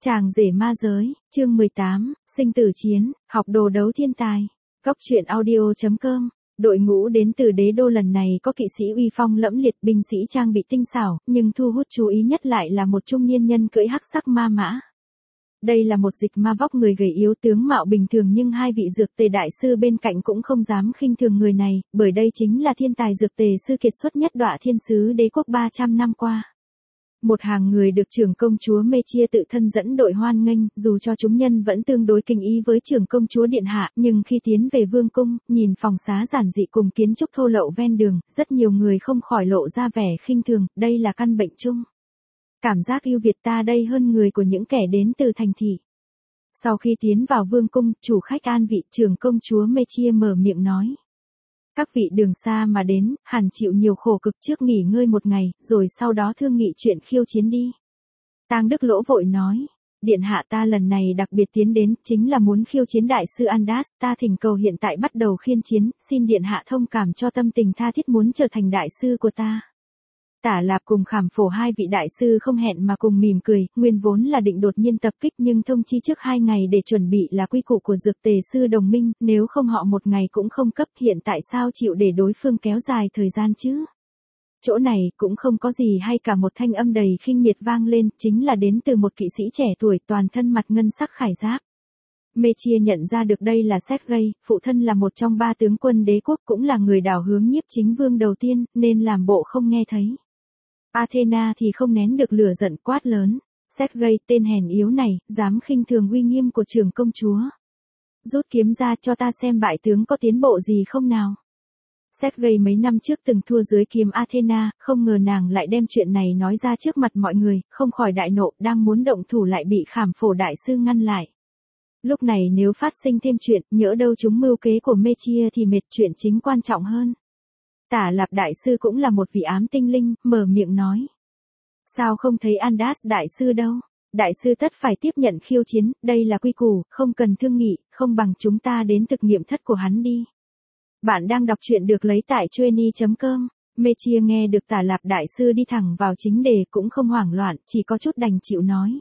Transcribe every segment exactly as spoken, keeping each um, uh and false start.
Chàng rể ma giới, chương mười tám, sinh tử chiến, học đồ đấu thiên tài. Góc truyện audio chấm com. Đội ngũ đến từ đế đô lần này có kỵ sĩ uy phong lẫm liệt, binh sĩ trang bị tinh xảo, nhưng thu hút chú ý nhất lại là một trung niên nhân cưỡi hắc sắc ma mã. Đây là một dịch ma vóc người gầy yếu, tướng mạo bình thường, nhưng hai vị dược tề đại sư bên cạnh cũng không dám khinh thường người này, bởi đây chính là thiên tài dược tề sư kiệt xuất nhất Đọa Thiên Sứ đế quốc ba trăm năm qua. Một hàng người được trưởng công chúa Mechia tự thân dẫn đội hoan nghênh, dù cho chúng nhân vẫn tương đối kinh ý với trưởng công chúa điện hạ, nhưng khi tiến về vương cung, nhìn phòng xá giản dị cùng kiến trúc thô lậu ven đường, rất nhiều người không khỏi lộ ra vẻ khinh thường, đây là căn bệnh chung. Cảm giác ưu việt ta đây hơn người của những kẻ đến từ thành thị. Sau khi tiến vào vương cung, chủ khách an vị trưởng công chúa Mechia mở miệng nói. Các vị đường xa mà đến, hẳn chịu nhiều khổ cực, trước nghỉ ngơi một ngày, rồi sau đó thương nghị chuyện khiêu chiến đi. Tang Đức Lỗ vội nói, điện hạ ta lần này đặc biệt tiến đến, chính là muốn khiêu chiến đại sư Andas, ta thỉnh cầu hiện tại bắt đầu khiên chiến, xin điện hạ thông cảm cho tâm tình tha thiết muốn trở thành đại sư của ta. Tả Lạp cùng Khảm Phổ hai vị đại sư không hẹn mà cùng mỉm cười, nguyên vốn là định đột nhiên tập kích nhưng thông chi trước hai ngày để chuẩn bị là quy củ của dược tề sư đồng minh, nếu không họ một ngày cũng không cấp, hiện tại sao chịu để đối phương kéo dài thời gian chứ? Chỗ này cũng không có gì hay cả, một thanh âm đầy khinh miệt vang lên, chính là đến từ một kỵ sĩ trẻ tuổi toàn thân mặt ngân sắc khải giáp. Mechia nhận ra được đây là Sergei, phụ thân là một trong ba tướng quân đế quốc, cũng là người đảo hướng nhiếp chính vương đầu tiên, nên làm bộ không nghe thấy. Athena thì không nén được lửa giận quát lớn, Sergei, tên hèn yếu này, dám khinh thường uy nghiêm của trưởng công chúa. Rút kiếm ra cho ta xem bại tướng có tiến bộ gì không nào. Sergei mấy năm trước từng thua dưới kiếm Athena, không ngờ nàng lại đem chuyện này nói ra trước mặt mọi người, không khỏi đại nộ, đang muốn động thủ lại bị Khảm Phổ đại sư ngăn lại. Lúc này nếu phát sinh thêm chuyện, nhỡ đâu chúng mưu kế của Mechia thì mệt, chuyện chính quan trọng hơn. Tả Lạp đại sư cũng là một vị ám tinh linh, mở miệng nói. Sao không thấy Andas đại sư đâu? Đại sư tất phải tiếp nhận khiêu chiến, đây là quy củ, không cần thương nghị, không bằng chúng ta đến thực nghiệm thất của hắn đi. Bạn đang đọc truyện được lấy tại chueny chấm com. Mechia nghe được Tả Lạp đại sư đi thẳng vào chính đề cũng không hoảng loạn, chỉ có chút đành chịu nói.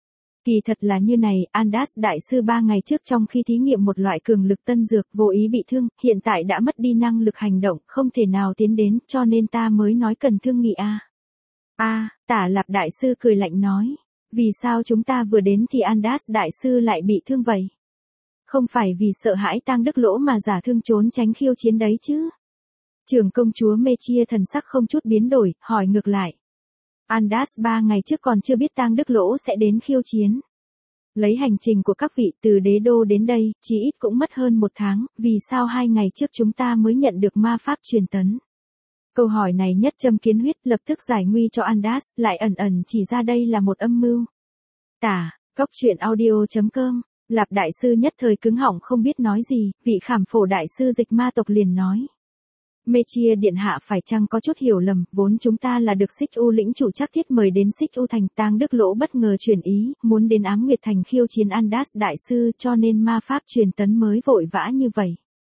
Kỳ thật là như này, Andas đại sư ba ngày trước trong khi thí nghiệm một loại cường lực tân dược vô ý bị thương, hiện tại đã mất đi năng lực hành động, không thể nào tiến đến, cho nên ta mới nói cần thương nghị a. À. A, à, Tả Lạp đại sư cười lạnh nói, vì sao chúng ta vừa đến thì Andas đại sư lại bị thương vậy? Không phải vì sợ hãi Tang Đức Lỗ mà giả thương trốn tránh khiêu chiến đấy chứ? Trưởng công chúa Mechia thần sắc không chút biến đổi, hỏi ngược lại. Andas ba ngày trước còn chưa biết Tang Đức Lỗ sẽ đến khiêu chiến. Lấy hành trình của các vị từ đế đô đến đây, chí ít cũng mất hơn một tháng, vì sao hai ngày trước chúng ta mới nhận được ma pháp truyền tấn? Câu hỏi này nhất châm kiến huyết, lập tức giải nguy cho Andas, lại ẩn ẩn chỉ ra đây là một âm mưu. Tả, góc truyện audio chấm com, Lạp đại sư nhất thời cứng họng không biết nói gì, vị Khảm Phổ đại sư dịch ma tộc liền nói. Mechia điện hạ phải chăng có chút hiểu lầm, vốn chúng ta là được Xích U lĩnh chủ Trác Thiết mời đến Xích U thành, Tang Đức Lỗ bất ngờ chuyển ý, muốn đến Ám Nguyệt thành khiêu chiến Andas đại sư, cho nên ma pháp truyền tấn mới vội vã như vậy.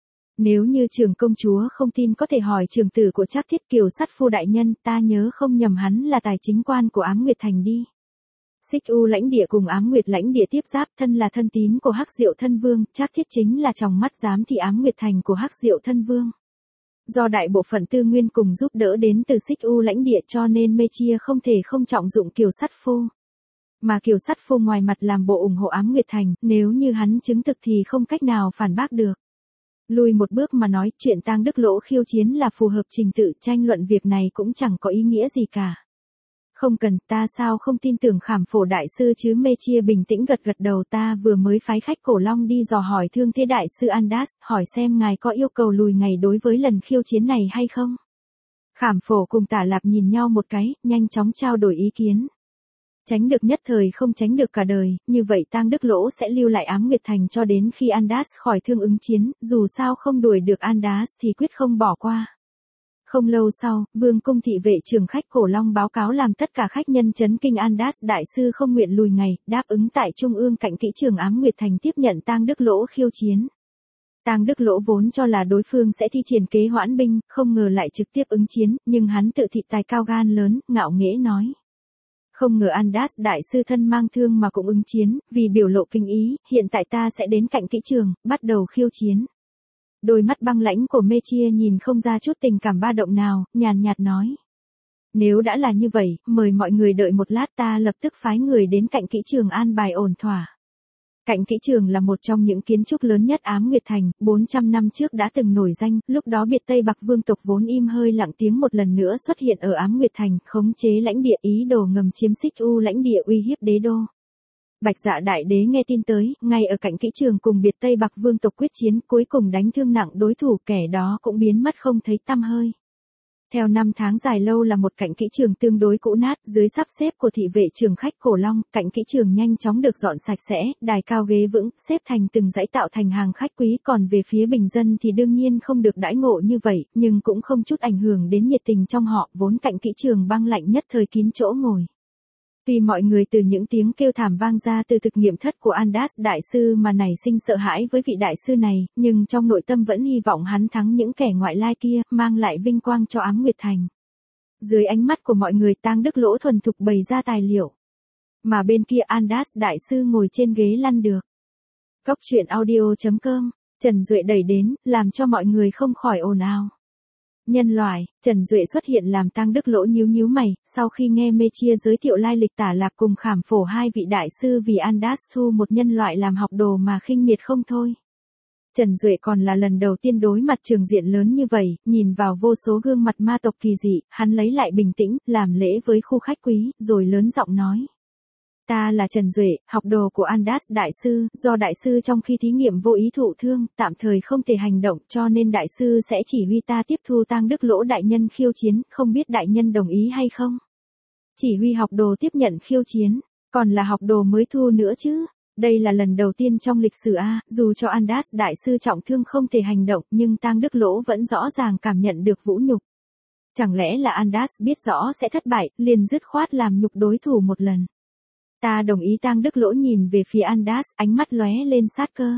Nếu như trưởng công chúa không tin có thể hỏi trưởng tử của Trác Thiết, Kiều Sắt Phu đại nhân, ta nhớ không nhầm hắn là tài chính quan của Ám Nguyệt thành đi. Xích U lãnh địa cùng Ám Nguyệt lãnh địa tiếp giáp, thân là thân tín của Hắc Diệu Thân Vương, Trác Thiết chính là tròng mắt giám thị Ám Nguyệt thành của Hắc Diệu Thân Vương. Do đại bộ phận tư nguyên cùng giúp đỡ đến từ Xích U lãnh địa cho nên Mechia không thể không trọng dụng Kiều Sắt Phu. Mà Kiều Sắt Phu ngoài mặt làm bộ ủng hộ Ám Nguyệt thành, nếu như hắn chứng thực thì không cách nào phản bác được. Lùi một bước mà nói, chuyện Tang Đức Lỗ khiêu chiến là phù hợp trình tự, tranh luận việc này cũng chẳng có ý nghĩa gì cả. Không cần, ta sao không tin tưởng Khảm Phổ đại sư chứ? Mechia bình tĩnh gật gật đầu, ta vừa mới phái khách Cổ Long đi dò hỏi thương thế đại sư Andas, hỏi xem ngài có yêu cầu lùi ngày đối với lần khiêu chiến này hay không? Khảm Phổ cùng Tả Lạp nhìn nhau một cái, nhanh chóng trao đổi ý kiến. Tránh được nhất thời không tránh được cả đời, như vậy Tang Đức Lỗ sẽ lưu lại Ám Nguyệt thành cho đến khi Andas khỏi thương ứng chiến, dù sao không đuổi được Andas thì quyết không bỏ qua. Không lâu sau, vương cung thị vệ trưởng khách Cổ Long báo cáo làm tất cả khách nhân chấn kinh, Andas đại sư không nguyện lùi ngày, đáp ứng tại trung ương cạnh kỹ trưởng Ám Nguyệt thành tiếp nhận Tang Đức Lỗ khiêu chiến. Tang Đức Lỗ vốn cho là đối phương sẽ thi triển kế hoãn binh, không ngờ lại trực tiếp ứng chiến, nhưng hắn tự thị tài cao gan lớn, ngạo nghễ nói. Không ngờ Andas đại sư thân mang thương mà cũng ứng chiến, vì biểu lộ kinh ý, hiện tại ta sẽ đến cạnh kỹ trường, bắt đầu khiêu chiến. Đôi mắt băng lãnh của Mechia nhìn không ra chút tình cảm ba động nào, nhàn nhạt nói. Nếu đã là như vậy, mời mọi người đợi một lát, ta lập tức phái người đến cạnh kỹ trường an bài ổn thỏa. Cạnh kỹ trường là một trong những kiến trúc lớn nhất Ám Nguyệt Thành, bốn trăm năm trước đã từng nổi danh, lúc đó biệt Tây Bạc vương tộc vốn im hơi lặng tiếng một lần nữa xuất hiện ở Ám Nguyệt Thành, khống chế lãnh địa, ý đồ ngầm chiếm Xích U lãnh địa uy hiếp đế đô. Bạch Dạ đại đế nghe tin tới, ngay ở cạnh kỹ trường cùng biệt Tây Bạc vương tộc quyết chiến, cuối cùng đánh thương nặng đối thủ, kẻ đó cũng biến mất không thấy tăm hơi. Theo năm tháng dài lâu là một cạnh kỹ trường tương đối cũ nát, dưới sắp xếp của thị vệ trường khách Cổ Long, cạnh kỹ trường nhanh chóng được dọn sạch sẽ, đài cao ghế vững, xếp thành từng dãy tạo thành hàng khách quý, còn về phía bình dân thì đương nhiên không được đãi ngộ như vậy, nhưng cũng không chút ảnh hưởng đến nhiệt tình trong họ, vốn cạnh kỹ trường băng lạnh nhất thời kín chỗ ngồi. Tuy mọi người từ những tiếng kêu thảm vang ra từ thực nghiệm thất của Andas đại sư mà nảy sinh sợ hãi với vị đại sư này, nhưng trong nội tâm vẫn hy vọng hắn thắng những kẻ ngoại lai kia, mang lại vinh quang cho Ám Nguyệt Thành. Dưới ánh mắt của mọi người, Tang Đức Lỗ thuần thục bày ra tài liệu. Mà bên kia Andas đại sư ngồi trên ghế lăn được. Cóc truyện audio chấm com, Trần Duệ đẩy đến, làm cho mọi người không khỏi ồn ào. Nhân loại, Trần Duệ xuất hiện làm Tang Đức Lỗ nhíu nhíu mày, sau khi nghe Mechia giới thiệu lai lịch Tả Lạp cùng Khảm Phổ hai vị đại sư vì Andas thu một nhân loại làm học đồ mà khinh miệt không thôi. Trần Duệ còn là lần đầu tiên đối mặt trường diện lớn như vậy, nhìn vào vô số gương mặt ma tộc kỳ dị, hắn lấy lại bình tĩnh, làm lễ với khu khách quý, rồi lớn giọng nói. Ta là Trần Duệ, học đồ của Andas đại sư, do đại sư trong khi thí nghiệm vô ý thụ thương, tạm thời không thể hành động, cho nên đại sư sẽ chỉ huy ta tiếp thu Tang Đức Lỗ đại nhân khiêu chiến, không biết đại nhân đồng ý hay không? Chỉ huy học đồ tiếp nhận khiêu chiến, còn là học đồ mới thu nữa chứ? Đây là lần đầu tiên trong lịch sử A, dù cho Andas đại sư trọng thương không thể hành động, nhưng Tang Đức Lỗ vẫn rõ ràng cảm nhận được vũ nhục. Chẳng lẽ là Andas biết rõ sẽ thất bại, liền dứt khoát làm nhục đối thủ một lần? Ta đồng ý. Tang Đức Lỗ nhìn về phía Andas, ánh mắt lóe lên sát cơ.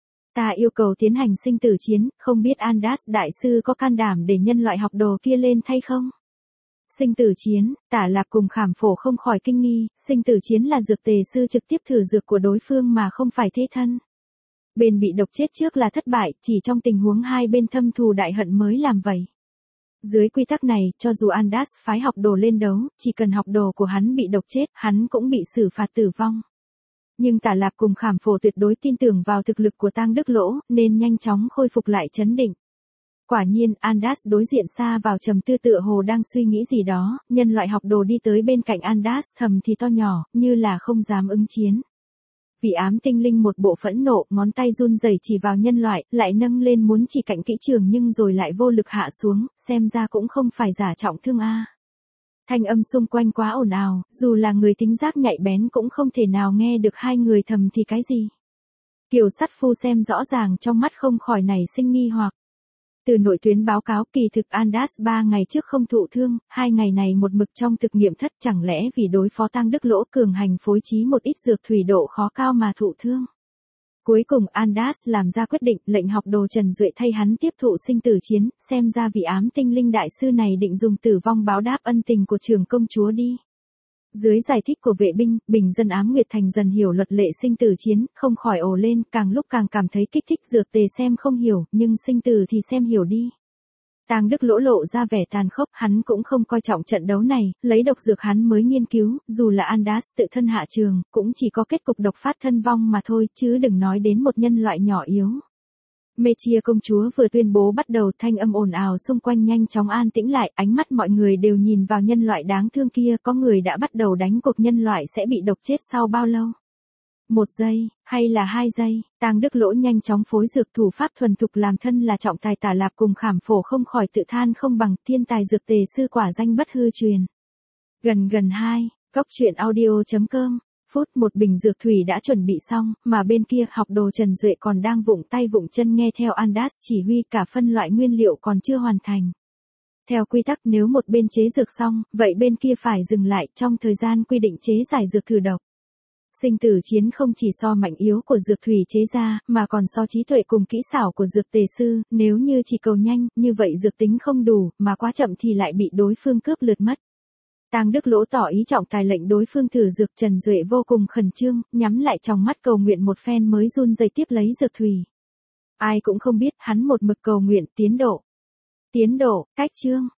Ta yêu cầu tiến hành sinh tử chiến, không biết Andas đại sư có can đảm để nhân loại học đồ kia lên thay không? Sinh tử chiến, Tả Lạp cùng Khảm Phổ không khỏi kinh nghi, sinh tử chiến là dược tề sư trực tiếp thử dược của đối phương mà không phải thế thân. Bên bị độc chết trước là thất bại, chỉ trong tình huống hai bên thâm thù đại hận mới làm vậy. Dưới quy tắc này, cho dù Andas phái học đồ lên đấu, chỉ cần học đồ của hắn bị độc chết, hắn cũng bị xử phạt tử vong. Nhưng Tả Lạp cùng Khảm Phổ tuyệt đối tin tưởng vào thực lực của Tang Đức Lỗ, nên nhanh chóng khôi phục lại trấn định. Quả nhiên, Andas đối diện xa vào trầm tư tựa hồ đang suy nghĩ gì đó, nhân loại học đồ đi tới bên cạnh Andas thầm thì to nhỏ, như là không dám ứng chiến. Vị ám tinh linh một bộ phẫn nộ, ngón tay run rẩy chỉ vào nhân loại, lại nâng lên muốn chỉ cạnh kỹ trường nhưng rồi lại vô lực hạ xuống, xem ra cũng không phải giả trọng thương a. Thanh âm xung quanh quá ồn ào, dù là người tính giác nhạy bén cũng không thể nào nghe được hai người thầm thì cái gì. Kiều Sắt Phu xem rõ ràng trong mắt không khỏi nảy sinh nghi hoặc. Từ nội tuyến báo cáo kỳ thực Andas ba ngày trước không thụ thương, hai ngày này một mực trong thực nghiệm thất, chẳng lẽ vì đối phó Tang Đức Lỗ cường hành phối trí một ít dược thủy độ khó cao mà thụ thương. Cuối cùng Andas làm ra quyết định, lệnh học đồ Trần Duệ thay hắn tiếp thụ sinh tử chiến, xem ra vị ám tinh linh đại sư này định dùng tử vong báo đáp ân tình của trưởng công chúa đi. Dưới giải thích của vệ binh, bình dân Ám Nguyệt Thành dần hiểu luật lệ sinh tử chiến, không khỏi ồ lên, càng lúc càng cảm thấy kích thích. Dược tề xem không hiểu, nhưng sinh tử thì xem hiểu đi. Tang Đức Lỗ lộ ra vẻ tàn khốc, hắn cũng không coi trọng trận đấu này, lấy độc dược hắn mới nghiên cứu, dù là Andas tự thân hạ trường, cũng chỉ có kết cục độc phát thân vong mà thôi, chứ đừng nói đến một nhân loại nhỏ yếu. Mechia công chúa vừa tuyên bố bắt đầu, thanh âm ồn ào xung quanh nhanh chóng an tĩnh lại, ánh mắt mọi người đều nhìn vào nhân loại đáng thương kia, có người đã bắt đầu đánh cuộc nhân loại sẽ bị độc chết sau bao lâu. Một giây, hay là hai giây, Tang Đức Lỗ nhanh chóng phối dược, thủ pháp thuần thục, làm thân là trọng tài Tả Lạp cùng Khảm Phổ không khỏi tự than không bằng, thiên tài dược tề sư quả danh bất hư truyền. Gần gần hai, cóc truyện audio chấm com. Phút một bình dược thủy đã chuẩn bị xong, mà bên kia học đồ Trần Duệ còn đang vụng tay vụng chân nghe theo Andas chỉ huy, cả phân loại nguyên liệu còn chưa hoàn thành. Theo quy tắc nếu một bên chế dược xong, vậy bên kia phải dừng lại trong thời gian quy định chế giải dược thử độc. Sinh tử chiến không chỉ so mạnh yếu của dược thủy chế ra, mà còn so trí tuệ cùng kỹ xảo của dược tề sư, nếu như chỉ cầu nhanh, như vậy dược tính không đủ, mà quá chậm thì lại bị đối phương cướp lượt mất. Tang Đức Lỗ tỏ ý trọng tài lệnh đối phương thử dược, Trần Duệ vô cùng khẩn trương, nhắm lại trong mắt cầu nguyện một phen mới run rẩy tiếp lấy dược thủy. Ai cũng không biết, hắn một mực cầu nguyện tiến độ. Tiến độ, cách chương.